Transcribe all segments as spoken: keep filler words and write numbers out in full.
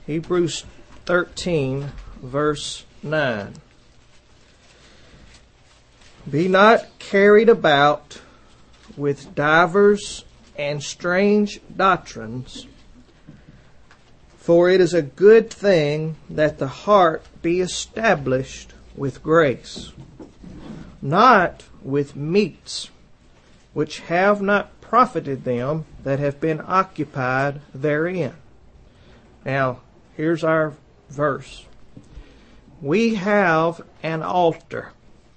Hebrews thirteen, verse nine. Be not carried about with divers and strange doctrines, for it is a good thing that the heart be established with grace, not with meats, which have not profited them that have been occupied therein. Now, here's our verse. We have an altar,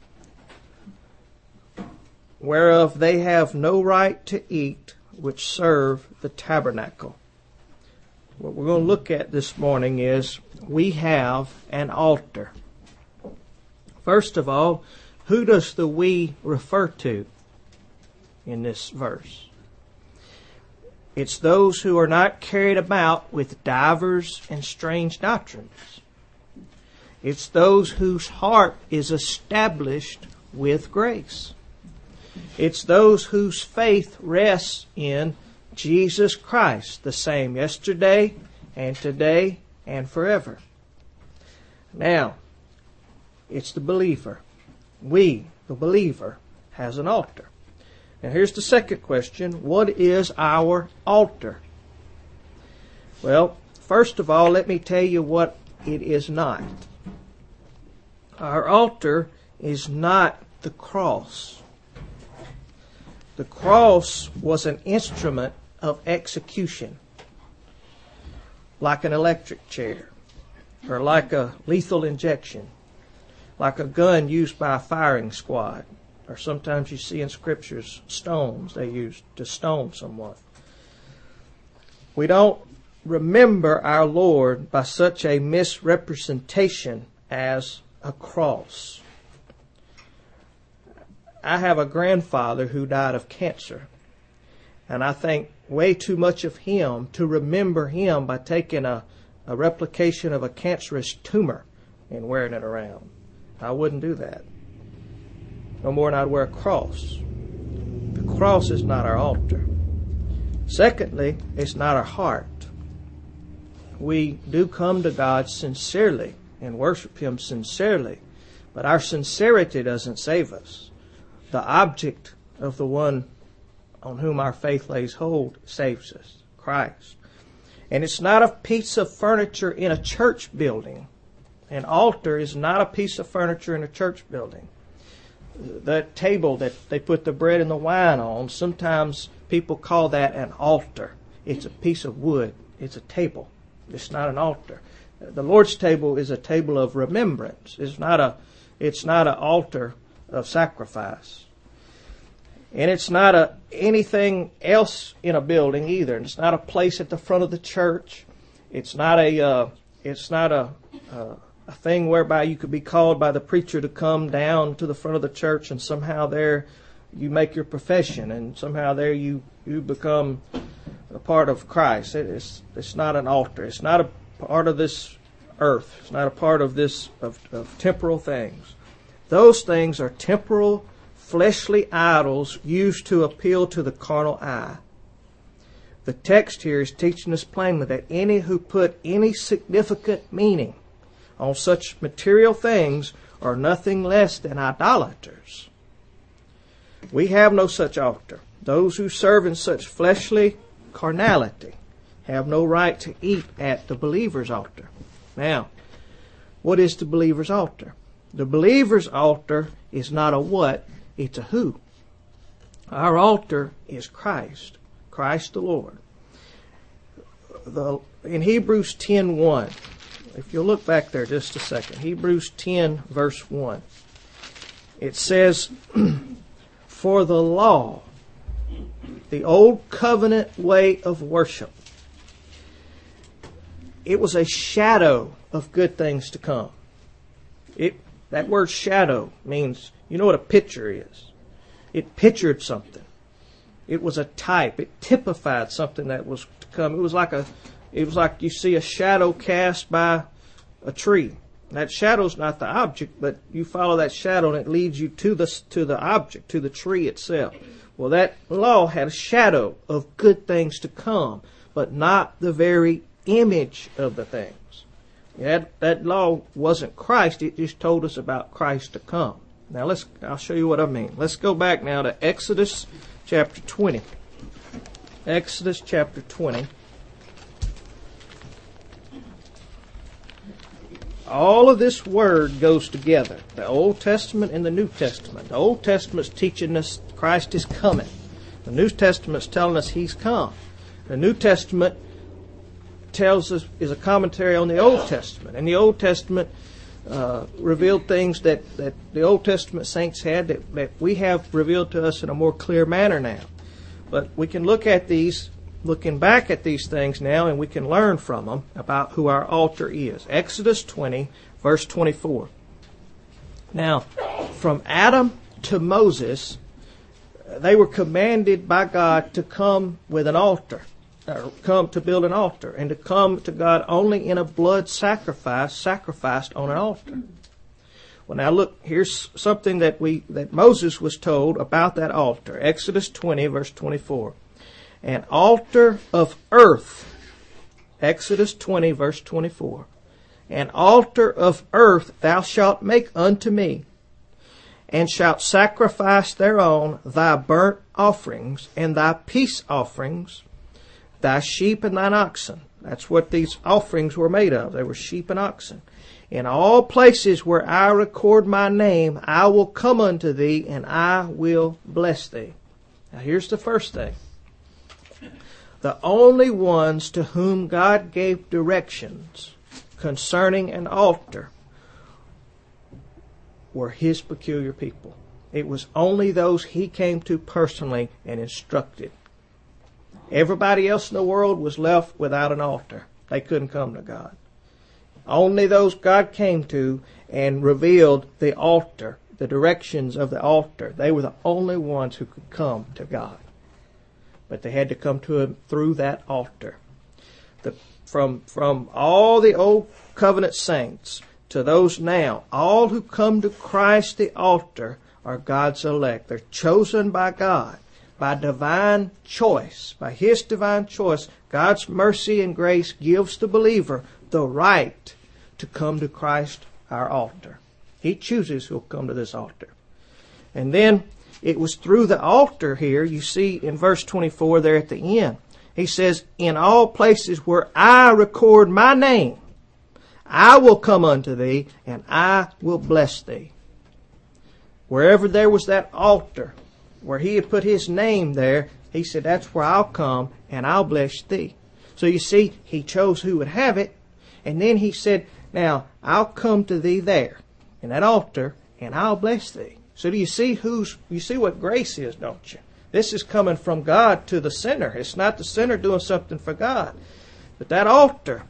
whereof they have no right to eat, which serve the tabernacle. What we're going to look at this morning is we have an altar. First of all, who does the we refer to in this verse? It's those who are not carried about with divers and strange doctrines. It's those whose heart is established with grace. It's those whose faith rests in Jesus Christ, the same yesterday and today and forever. Now, it's the believer. We, the believer, has an altar. Now here's the second question. What is our altar? Well, first of all, let me tell you what it is not. Our altar is not the cross. The cross was an instrument of execution, like an electric chair, or like a lethal injection, like a gun used by a firing squad, or sometimes you see in scriptures stones they use to stone someone. We don't remember our Lord by such a misrepresentation as a cross. I have a grandfather who died of cancer, and I think way too much of him to remember him by taking a, a replication of a cancerous tumor and wearing it around. I wouldn't do that. No more than I'd wear a cross. The cross is not our altar. Secondly, it's not our heart. We do come to God sincerely and worship Him sincerely, but our sincerity doesn't save us. The object of the one on whom our faith lays hold saves us, Christ. And it's not a piece of furniture in a church building. An altar is not a piece of furniture in a church building. That table that they put the bread and the wine on, sometimes people call that an altar. It's a piece of wood. It's a table. It's not an altar. The Lord's table is a table of remembrance. It's not a, it's not an altar of sacrifice. And it's not a anything else in a building either. And it's not a place at the front of the church. It's not a uh, it's not a, uh, a thing whereby you could be called by the preacher to come down to the front of the church and somehow there you make your profession and somehow there you, you become a part of Christ. It, it's it's not an altar. It's not a part of this earth. It's not a part of this of, of temporal things. Those things are temporal, fleshly idols used to appeal to the carnal eye. The text here is teaching us plainly that any who put any significant meaning on such material things are nothing less than idolaters. We have no such altar. Those who serve in such fleshly carnality have no right to eat at the believer's altar. Now, what is the believer's altar? The believer's altar is not a what, it's a who. Our altar is Christ, Christ the Lord. The, in Hebrews ten one, if you'll look back there just a second, Hebrews ten verse one, it says, for the law, the old covenant way of worship, it was a shadow of good things to come. It That word shadow means, you know what a picture is. It pictured something. It was a type. It typified something that was to come. It was like a, it was like you see a shadow cast by a tree. That shadow's not the object, but you follow that shadow and it leads you to the to the object, to the tree itself. Well, that law had a shadow of good things to come, but not the very image of the things. That, that law wasn't Christ. It just told us about Christ to come. Now let's, I'll show you what I mean. Let's go back now to Exodus chapter twenty. Exodus chapter twenty. All of this word goes together. The Old Testament and the New Testament. The Old Testament's teaching us Christ is coming. The New Testament's telling us He's come. The New Testament tells us, is a commentary on the Old Testament. And the Old Testament uh, revealed things that, that the Old Testament saints had that, that we have revealed to us in a more clear manner now. But we can look at these, looking back at these things now, and we can learn from them about who our altar is. Exodus twenty, verse twenty-four. Now, from Adam to Moses, they were commanded by God to come with an altar, or come to build an altar, and to come to God only in a blood sacrifice, sacrificed on an altar. Well, now look, here's something that we that Moses was told about that altar. Exodus twenty, verse twenty-four. An altar of earth. Exodus twenty, verse twenty-four. An altar of earth thou shalt make unto me, and shalt sacrifice thereon thy burnt offerings and thy peace offerings, thy sheep and thine oxen. That's what these offerings were made of. They were sheep and oxen. In all places where I record my name, I will come unto thee, and I will bless thee. Now here's the first thing. The only ones to whom God gave directions concerning an altar were His peculiar people. It was only those He came to personally and instructed. Everybody else in the world was left without an altar. They couldn't come to God. Only those God came to and revealed the altar, the directions of the altar. They were the only ones who could come to God. But they had to come to Him through that altar. The, from, from all the old covenant saints to those now, all who come to Christ the altar are God's elect. They're chosen by God, by divine choice. By His divine choice, God's mercy and grace gives the believer the right to come to Christ our altar. He chooses who'll come to this altar. And then it was through the altar here, you see in verse twenty-four there at the end. He says, in all places where I record my name, I will come unto thee, and I will bless thee. Wherever there was that altar, where He had put His name there, He said, that's where I'll come, and I'll bless thee. So you see, He chose who would have it, and then He said, now, I'll come to thee there, in that altar, and I'll bless thee. So do you see who's, you see what grace is, don't you? This is coming from God to the sinner. It's not the sinner doing something for God. But that altar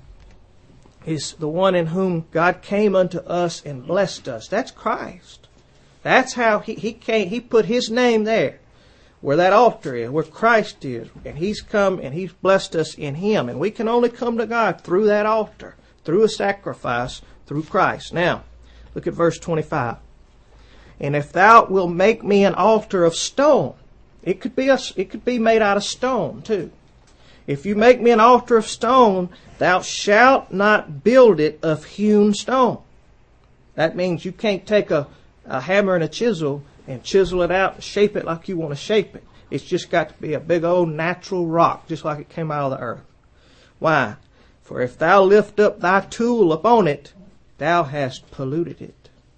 is the one in whom God came unto us and blessed us. That's Christ. That's how He, he came, He put His name there, where that altar is, where Christ is. And He's come and He's blessed us in Him. And we can only come to God through that altar, through a sacrifice, through Christ. Now, look at verse twenty-five. And if thou wilt make me an altar of stone, it could be a, it could be made out of stone too. If you make me an altar of stone, thou shalt not build it of hewn stone. That means you can't take a, a hammer and a chisel and chisel it out and shape it like you want to shape it. It's just got to be a big old natural rock, just like it came out of the earth. Why? For if thou lift up thy tool upon it, thou hast polluted it.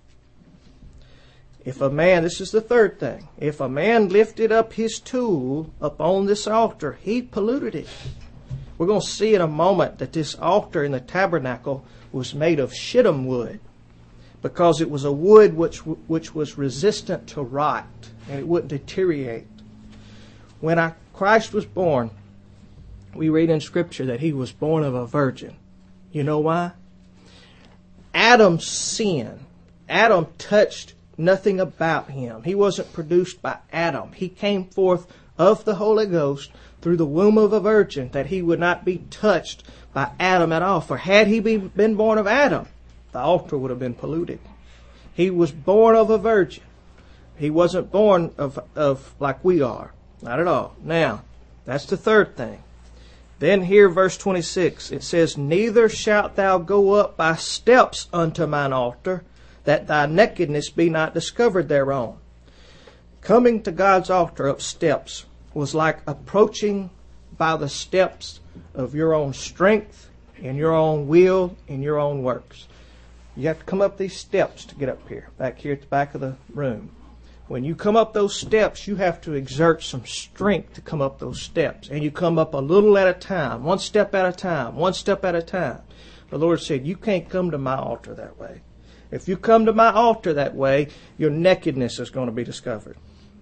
If a man, this is the third thing, if a man lifted up his tool upon this altar, he polluted it. We're going to see in a moment that this altar in the tabernacle was made of shittim wood, because it was a wood which which was resistant to rot, and it wouldn't deteriorate. When I, Christ was born, we read in Scripture that He was born of a virgin. You know why? Adam's sin. Adam touched nothing about him. He wasn't produced by Adam. He came forth of the Holy Ghost through the womb of a virgin, that he would not be touched by Adam at all. For had he been born of Adam, the altar would have been polluted. He was born of a virgin. He wasn't born of, of like we are. Not at all. Now, that's the third thing. Then here, verse twenty-six, it says, Neither shalt thou go up by steps unto mine altar, that thy nakedness be not discovered thereon. Coming to God's altar up steps was like approaching by the steps of your own strength, in your own will, in your own works. You have to come up these steps to get up here, back here at the back of the room. When you come up those steps, you have to exert some strength to come up those steps. And you come up a little at a time, one step at a time, one step at a time. The Lord said, you can't come to my altar that way. If you come to my altar that way, your nakedness is going to be discovered.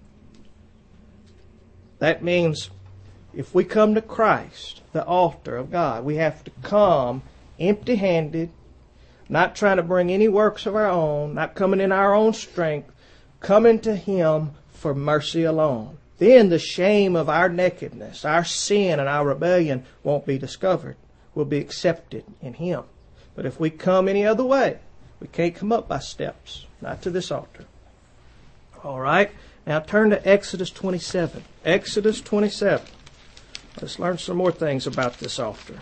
That means if we come to Christ, the altar of God, we have to come empty-handed, not trying to bring any works of our own, not coming in our own strength, coming to Him for mercy alone. Then the shame of our nakedness, our sin and our rebellion won't be discovered. We'll be accepted in Him. But if we come any other way, we can't come up by steps, not to this altar. All right, now turn to Exodus twenty-seven. Exodus twenty-seven. Let's learn some more things about this altar.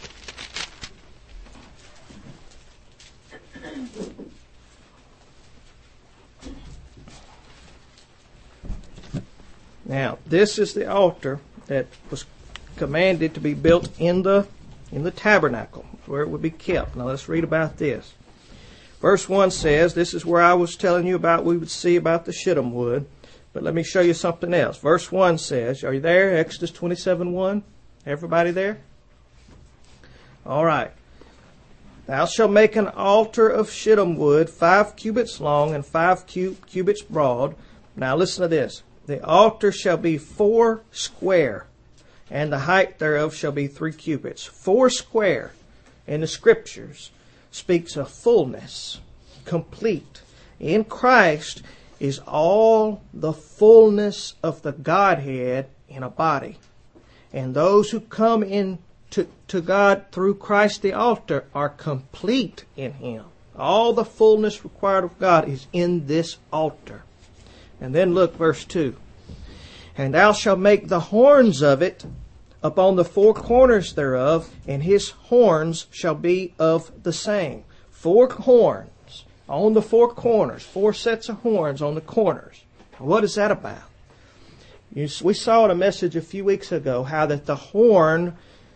Now, this is the altar that was commanded to be built in the in the tabernacle, where it would be kept. Now, let's read about this. Verse one says, this is where I was telling you about, we would see about the shittim wood. But let me show you something else. Verse one says, are you there? Exodus twenty-seven one. Everybody there? All right. Thou shalt make an altar of shittim wood, five cubits long and five cub- cubits broad. Now listen to this. The altar shall be four square, and the height thereof shall be three cubits. Four square in the Scriptures speaks of fullness, complete. In Christ is all the fullness of the Godhead in a body. And those who come in to, to God through Christ the altar are complete in Him. All the fullness required of God is in this altar. And then look, verse two. And thou shalt make the horns of it upon the four corners thereof, and his horns shall be of the same. Four horns on the four corners, four sets of horns on the corners. What is that about? You, we saw in a message a few weeks ago how that the horn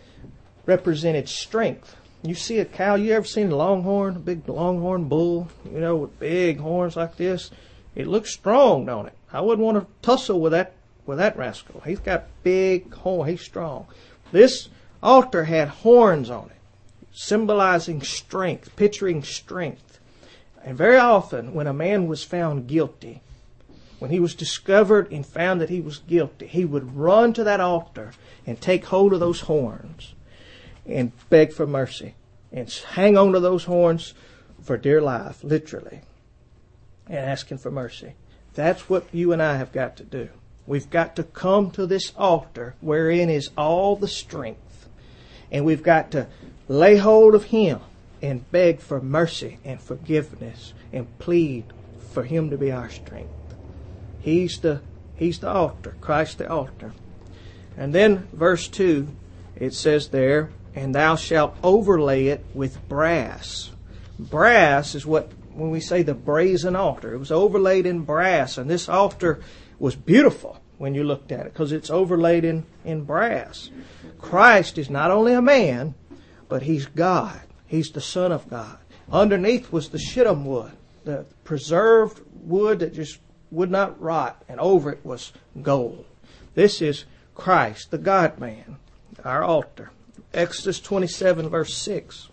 represented strength. You see a cow, you ever seen a longhorn, a big longhorn bull, you know, with big horns like this? It looks strong, don't it? I wouldn't want to tussle with that with that rascal. He's got big horn. He's strong. This altar had horns on it, symbolizing strength, picturing strength. And very often, when a man was found guilty, when he was discovered and found that he was guilty, he would run to that altar and take hold of those horns and beg for mercy and hang on to those horns for dear life, literally, and asking for mercy. That's what you and I have got to do. We've got to come to this altar wherein is all the strength. And we've got to lay hold of Him and beg for mercy and forgiveness and plead for Him to be our strength. He's the, he's the altar, Christ the altar. And then verse two, it says there, and thou shalt overlay it with brass. Brass is what, when we say the brazen altar, it was overlaid in brass. And this altar was beautiful when you looked at it because it's overlaid in, in brass. Christ is not only a man, but He's God. He's the Son of God. Underneath was the shittim wood, the preserved wood that just would not rot, and over it was gold. This is Christ, the God-man, our altar. Exodus twenty-seven, verse six.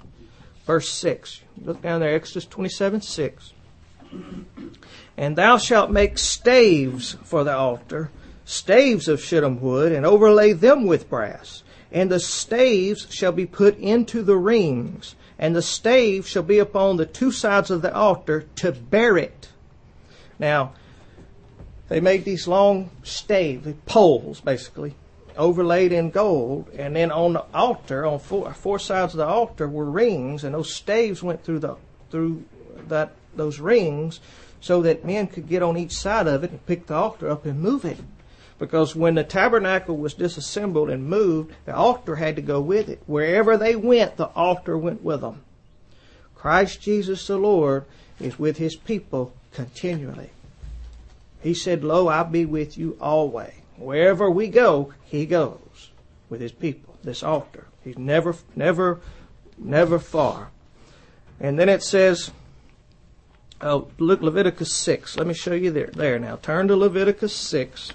Verse six. Look down there, Exodus twenty-seven, six. And thou shalt make staves for the altar, staves of shittim wood, and overlay them with brass. And the staves shall be put into the rings, and the stave shall be upon the two sides of the altar to bear it. Now, they made these long staves, poles basically, overlaid in gold, and then on the altar, on four, four sides of the altar were rings, and those staves went through the through that those rings so that men could get on each side of it and pick the altar up and move it. Because when the tabernacle was disassembled and moved, the altar had to go with it. Wherever they went, the altar went with them. Christ Jesus the Lord is with His people continually. He said, "Lo, I'll be with you always." Wherever we go, He goes with His people. This altar. He's never, never, never far. And then it says, oh, look, Leviticus six. Let me show you there. There now. Turn to Leviticus six.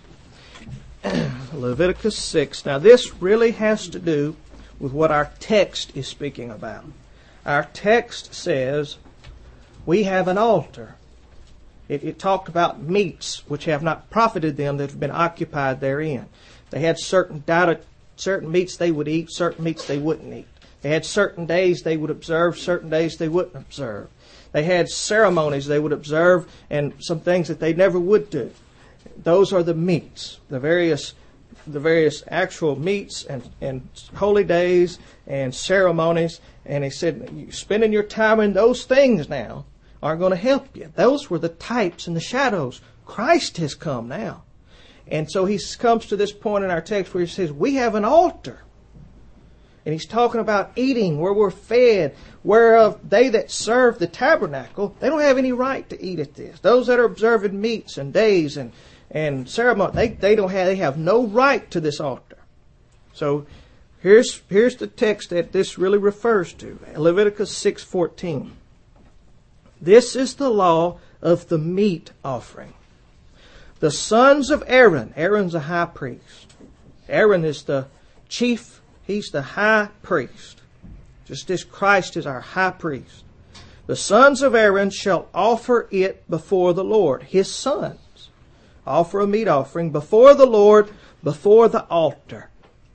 Leviticus six. Now this really has to do with what our text is speaking about. Our text says we have an altar. It, it talked about meats which have not profited them that have been occupied therein. They had certain diet, certain meats they would eat, certain meats they wouldn't eat. They had certain days they would observe, certain days they wouldn't observe. They had ceremonies they would observe and some things that they never would do. Those are the meats, the various the various actual meats and, and holy days and ceremonies. And he said, spending your time in those things now aren't going to help you. Those were the types and the shadows. Christ has come now. And so he comes to this point in our text where he says, we have an altar. And he's talking about eating, where we're fed, whereof they that serve the tabernacle, they don't have any right to eat at this. Those that are observing meats and days and, and ceremony, they, they don't have they have no right to this altar. So here's here's the text that this really refers to. Leviticus six fourteen. This is the law of the meat offering. The sons of Aaron, Aaron's a high priest. Aaron is the chief, he's the high priest. Just as Christ is our high priest. The sons of Aaron shall offer it before the Lord. His sons offer a meat offering before the Lord, before the altar.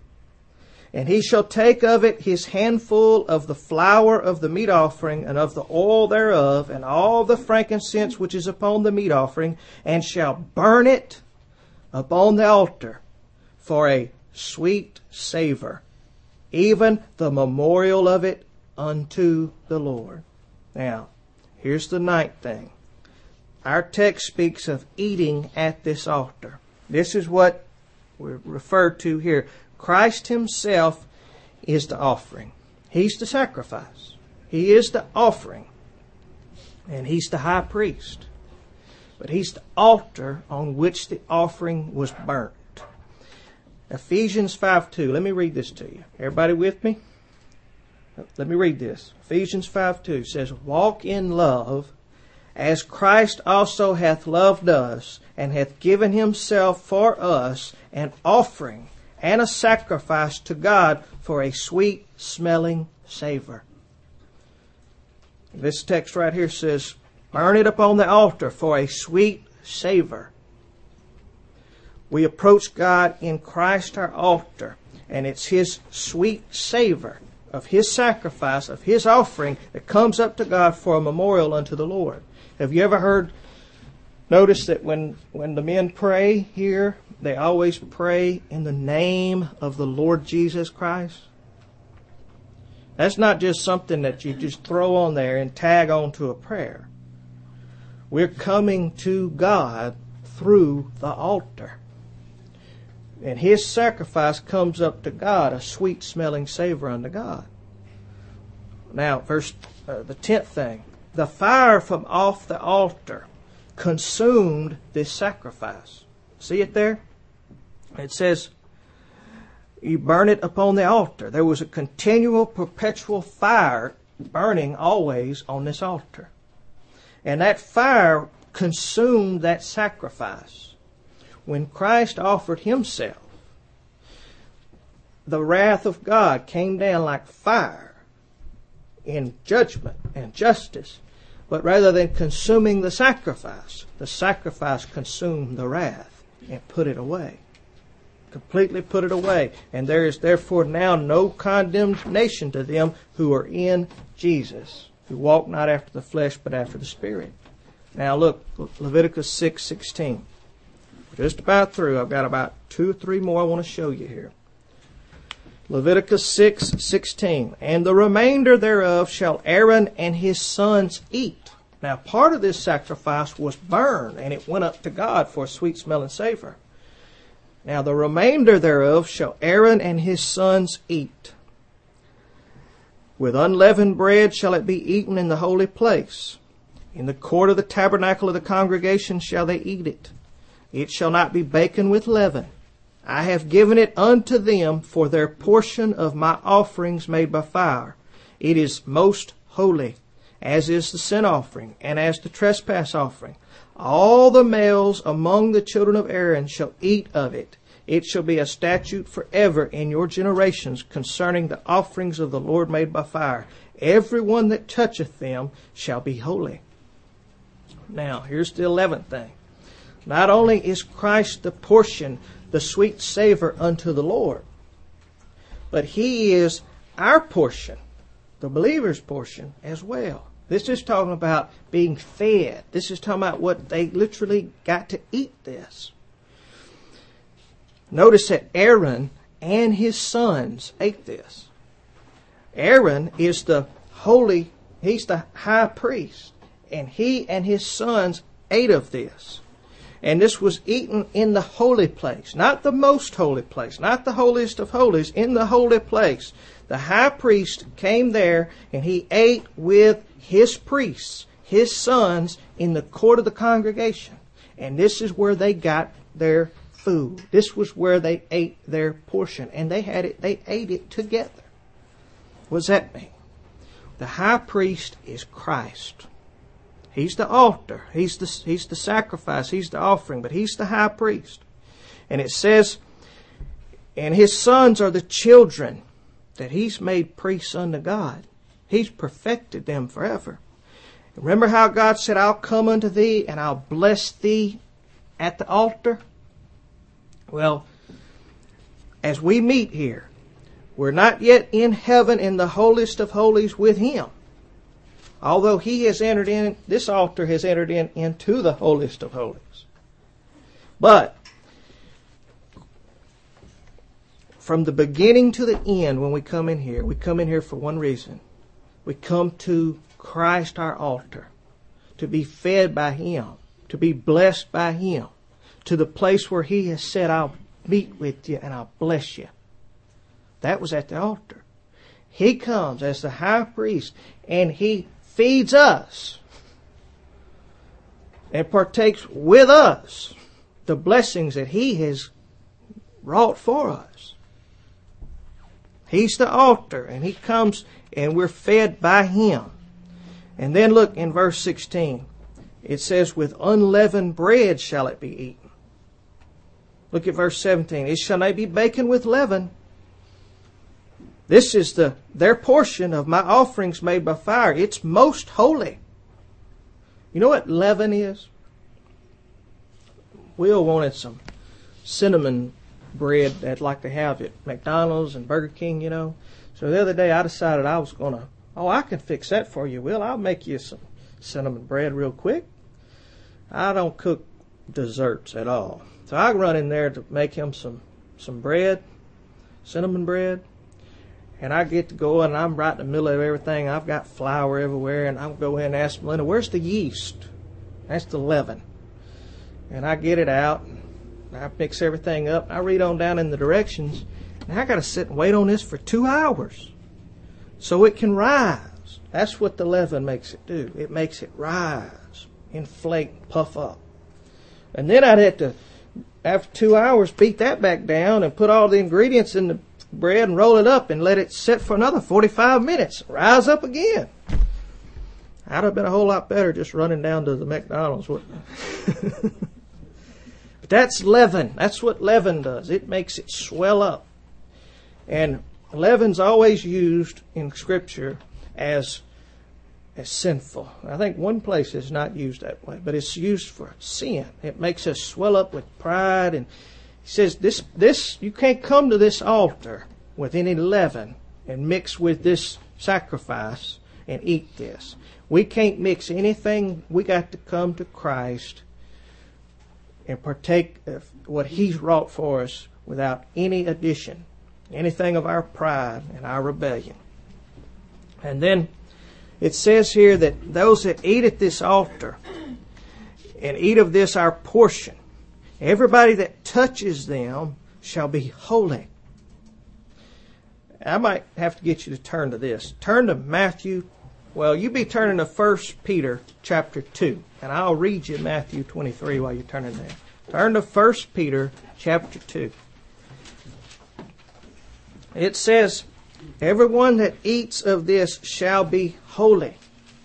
And he shall take of it his handful of the flour of the meat offering, and of the oil thereof, and all the frankincense which is upon the meat offering, and shall burn it upon the altar for a sweet savor, even the memorial of it unto the Lord. Now, here's the ninth thing. Our text speaks of eating at this altar. This is what we're referred to here. Christ Himself is the offering. He's the sacrifice. He is the offering. And He's the high priest. But He's the altar on which the offering was burnt. Ephesians five two. Let me read this to you. Everybody with me? Let me read this. Ephesians five two says, walk in love, as Christ also hath loved us, and hath given Himself for us an offering and a sacrifice to God for a sweet smelling savor. This text right here says, burn it upon the altar for a sweet savor. We approach God in Christ our altar, and it's His sweet savor of His sacrifice, of His offering that comes up to God for a memorial unto the Lord. Have you ever heard, notice that when, when the men pray here, they always pray in the name of the Lord Jesus Christ? That's not just something that you just throw on there and tag on to a prayer. We're coming to God through the altar. And His sacrifice comes up to God, a sweet smelling savor unto God. Now, verse uh, the tenth thing. The fire from off the altar consumed this sacrifice. See it there? It says, you burn it upon the altar. There was a continual, perpetual fire burning always on this altar. And that fire consumed that sacrifice. When Christ offered Himself, the wrath of God came down like fire in judgment and justice. But rather than consuming the sacrifice, the sacrifice consumed the wrath and put it away. Completely put it away. And there is therefore now no condemnation to them who are in Jesus, who walk not after the flesh but after the Spirit. Now look, Leviticus six sixteen. We're just about through. I've got about two or three more I want to show you here. Leviticus six sixteen. And the remainder thereof shall Aaron and his sons eat. Now part of this sacrifice was burned, and it went up to God for a sweet smelling savor. Now the remainder thereof shall Aaron and his sons eat. With unleavened bread shall it be eaten in the holy place. In the court of the tabernacle of the congregation shall they eat it. It shall not be baken with leaven. I have given it unto them for their portion of my offerings made by fire. It is most holy, as is the sin offering, and as the trespass offering. All the males among the children of Aaron shall eat of it. It shall be a statute forever in your generations concerning the offerings of the Lord made by fire. Every one that toucheth them shall be holy. Now, here's the eleventh thing. Not only is Christ the portion, the sweet savor unto the Lord, but He is our portion, the believer's portion as well. This is talking about being fed. This is talking about what they literally got to eat this. Notice that Aaron and his sons ate this. Aaron is the holy, he's the high priest, and he and his sons ate of this. And this was eaten in the holy place, not the most holy place, not the holiest of holies, in the holy place. The high priest came there and he ate with his priests, his sons, in the court of the congregation. And this is where they got their food. This was where they ate their portion. And they had it, they ate it together. What does that mean? The high priest is Christ. He's the altar. He's the, he's the sacrifice. He's the offering. But He's the high priest. And it says, and His sons are the children that He's made priests unto God. He's perfected them forever. Remember how God said, I'll come unto thee and I'll bless thee at the altar? Well, as we meet here, we're not yet in heaven in the holiest of holies with Him. Although He has entered in, this altar has entered in into the holiest of holies. But from the beginning to the end, when we come in here, we come in here for one reason. We come to Christ our altar, to be fed by Him, to be blessed by Him, to the place where He has said, I'll meet with you and I'll bless you. That was at the altar. He comes as the high priest and He feeds us and partakes with us the blessings that He has wrought for us. He's the altar and He comes and we're fed by Him. And then look in verse sixteen. It says, with unleavened bread shall it be eaten. Look at verse seventeen. It shall not be baken with leaven. This is the their portion of my offerings made by fire. It's most holy. You know what leaven is? Will wanted some cinnamon bread that I'd like to have at McDonald's and Burger King, you know. So the other day I decided I was going to, oh, I can fix that for you, Will. I'll make you some cinnamon bread real quick. I don't cook desserts at all. So I run in there to make him some, some bread, cinnamon bread. And I get to go and I'm right in the middle of everything. I've got flour everywhere. And I'll go in and ask Melinda, where's the yeast? That's the leaven. And I get it out. And I mix everything up. I read on down in the directions. And I got to sit and wait on this for two hours. So it can rise. That's what the leaven makes it do. It makes it rise, inflate, puff up. And then I'd have to, after two hours, beat that back down and put all the ingredients in the bread and roll it up and let it sit for another forty-five minutes. Rise up again. I'd have been a whole lot better just running down to the McDonald's, wouldn't I? But that's leaven. That's what leaven does. It makes it swell up. And leaven's always used in Scripture as as sinful. I think one place is not used that way, but it's used for sin. It makes us swell up with pride. And he says, this, this, you can't come to this altar with any leaven and mix with this sacrifice and eat this. We can't mix anything. We got to come to Christ and partake of what He's wrought for us without any addition, anything of our pride and our rebellion. And then it says here that those that eat at this altar and eat of this our portion. Everybody that touches them shall be holy. I might have to get you to turn to this. Turn to Matthew. Well, you be turning to First Peter chapter two. And I'll read you Matthew twenty-three while you're turning there. Turn to First Peter chapter two. It says, everyone that eats of this shall be holy.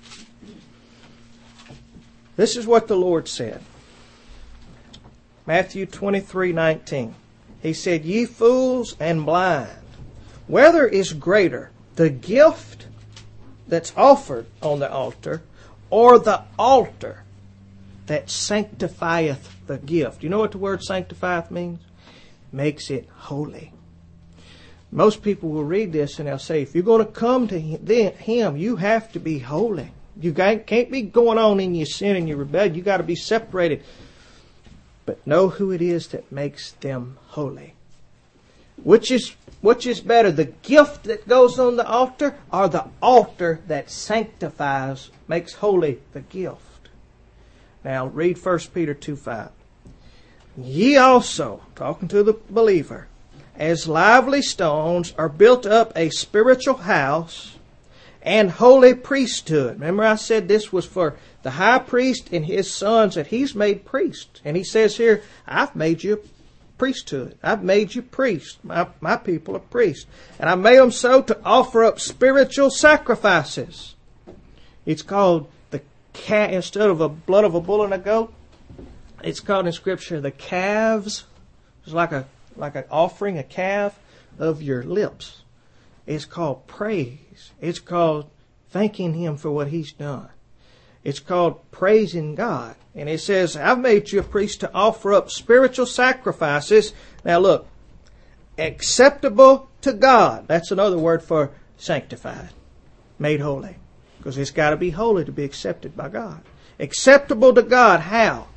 This is what the Lord said. Matthew twenty-three nineteen. He said, ye fools and blind, whether is greater, the gift that's offered on the altar, or the altar that sanctifieth the gift? You know what the word sanctifieth means? Makes it holy. Most people will read this and they'll say, if you're going to come to Him, you have to be holy. You can't be going on in your sin and your rebellion. You got to be separated. But know who it is that makes them holy. Which is which is better, the gift that goes on the altar, or the altar that sanctifies, makes holy the gift? Now read First Peter two five. Ye also, talking to the believer, as lively stones are built up a spiritual house and holy priesthood. Remember I said this was for the high priest and his sons that he's made priests. And he says here, I've made you priesthood. I've made you priests. My, my people are priests. And I made them so to offer up spiritual sacrifices. It's called the cat, instead of a blood of a bull and a goat, it's called in Scripture the calves. It's like a like an offering, a calf of your lips. It's called praise. It's called thanking Him for what He's done. It's called praising God. And it says, I've made you a priest to offer up spiritual sacrifices. Now look, acceptable to God. That's another word for sanctified, made holy. Because it's got to be holy to be accepted by God. Acceptable to God, how?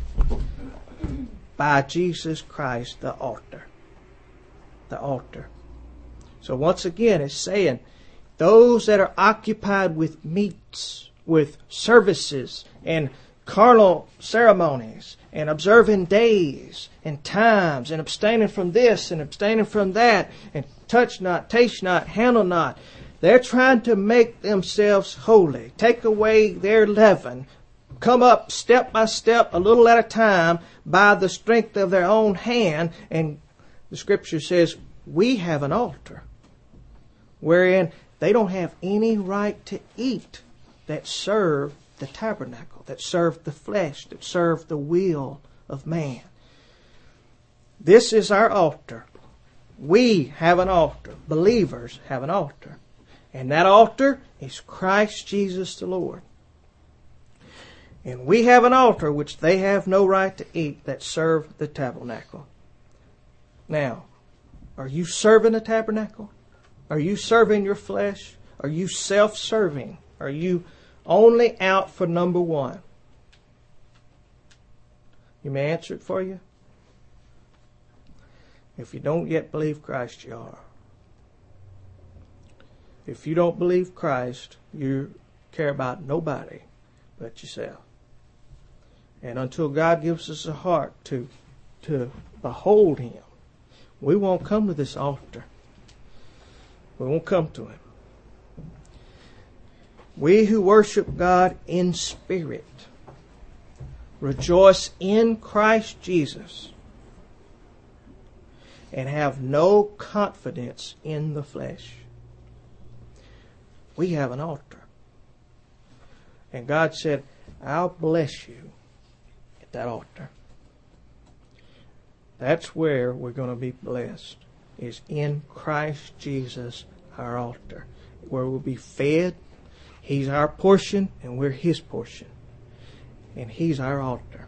By Jesus Christ, the altar. The altar. So once again, it's saying, those that are occupied with meats, with services, and carnal ceremonies, and observing days, and times, and abstaining from this, and abstaining from that, and touch not, taste not, handle not. They're trying to make themselves holy, take away their leaven, come up step by step, a little at a time, by the strength of their own hand. And the Scripture says, we have an altar wherein they don't have any right to eat that serve the tabernacle, that serve the flesh, that serve the will of man. This is our altar. We have an altar. Believers have an altar. And that altar is Christ Jesus the Lord. And we have an altar which they have no right to eat that serve the tabernacle. Now, are you serving the tabernacle? Are you serving your flesh? Are you self-serving? Are you only out for number one? You may answer it for you. If you don't yet believe Christ, you are. If you don't believe Christ, you care about nobody but yourself. And until God gives us a heart to, to behold Him, we won't come to this altar. We won't come to Him. We who worship God in spirit rejoice in Christ Jesus and have no confidence in the flesh. We have an altar. And God said, I'll bless you at that altar. That's where we're going to be blessed, is in Christ Jesus, our altar, where we'll be fed. He's our portion and we're His portion. And He's our altar.